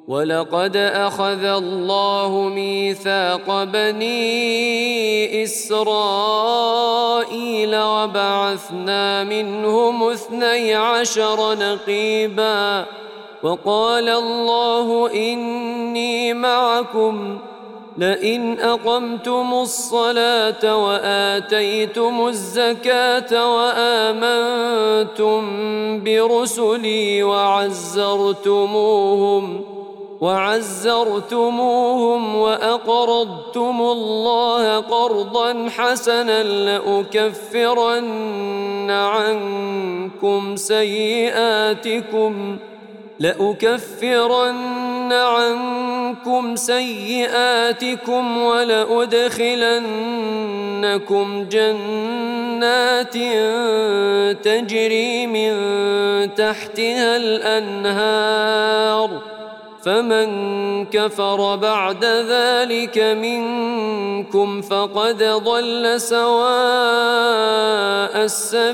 ولقد أخذ الله ميثاق بني إسرائيل وبعثنا منهم 12 نقيبا وقال الله إني معكم لئن أقمتم الصلاة وآتيتم الزكاة وآمنتم برسلي وعزرتموهم وأقرضتم الله قرضا حسنا لأكفرن عنكم سيئاتكم ولأدخلنكم جنات تجري من تحتها الأنهار فمن كفر بعد ذلك منكم فقد ضل سواء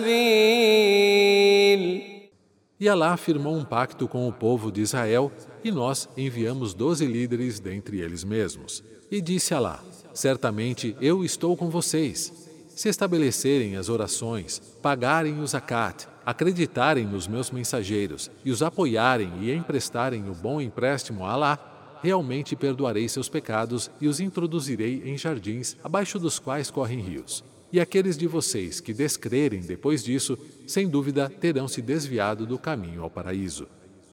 السبيل. E Alá firmou um pacto com o povo de Israel, e nós enviamos 12 líderes dentre eles mesmos. E disse Alá: certamente eu estou com vocês. Se estabelecerem as orações, pagarem o zakat, acreditarem nos meus mensageiros e os apoiarem e emprestarem o bom empréstimo a Alá, realmente perdoarei seus pecados e os introduzirei em jardins abaixo dos quais correm rios. E aqueles de vocês que descrerem depois disso, sem dúvida terão se desviado do caminho ao paraíso.